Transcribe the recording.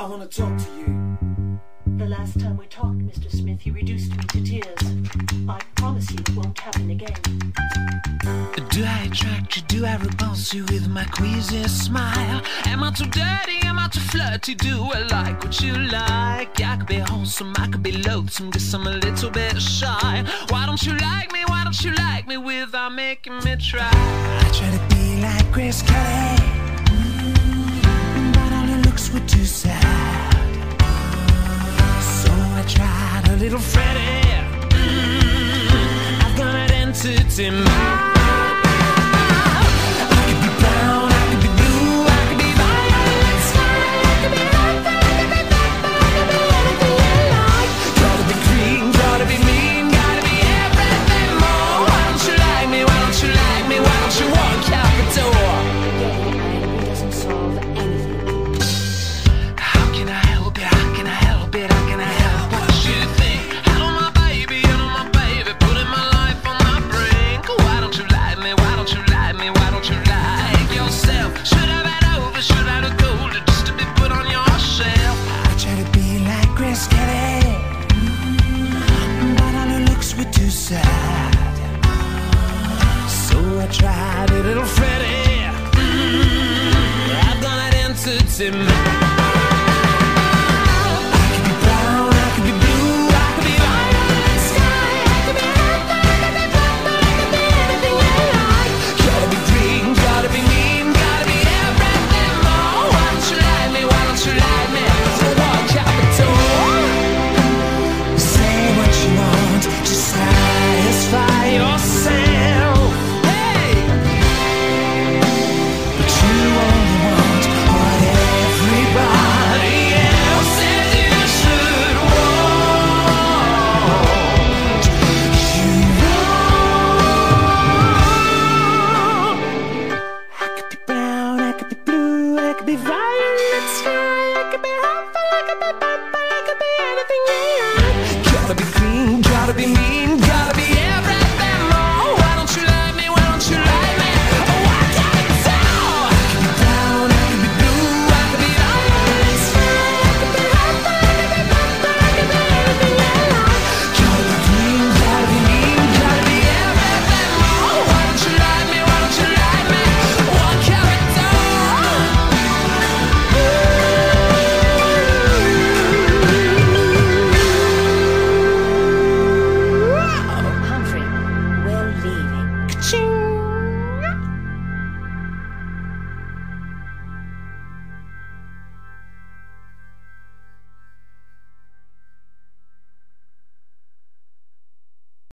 I want to talk to you. The last time we talked, Mr. Smith, you reduced me to tears. I promise you it won't happen again. Do I attract you? Do I repulse you with my queasy smile? Am I too dirty? Am I too flirty? Do I like what you like? I could be wholesome, I could be loathsome, guess I'm a little bit shy. Why don't you like me? Why don't you like me without making me try? I try to be like Grace Kelly, but all her looks were too sad. So I tried a little Freddie. I've got an entity mind. I could be brown, I could be blue, I could be violet sky, I could be red, I could be black, I could be anything you like. Gotta be green, gotta be mean, gotta be everything more. Why don't you like me? Why don't you like me? Why don't you walk out the door? Getting angry doesn't solve anything. How can I help it? How can I help it? How can I help what you think? Hello my baby, putting my life on the brink. Why don't you like me? Why don't you like me? Why don't you like yourself? Should I been over? Should I have golden just to be put on your shelf? I try to be like Grace Kelly, but all her looks were too sad. So I tried a little Freddie. I've done it entity man. Be violet sky.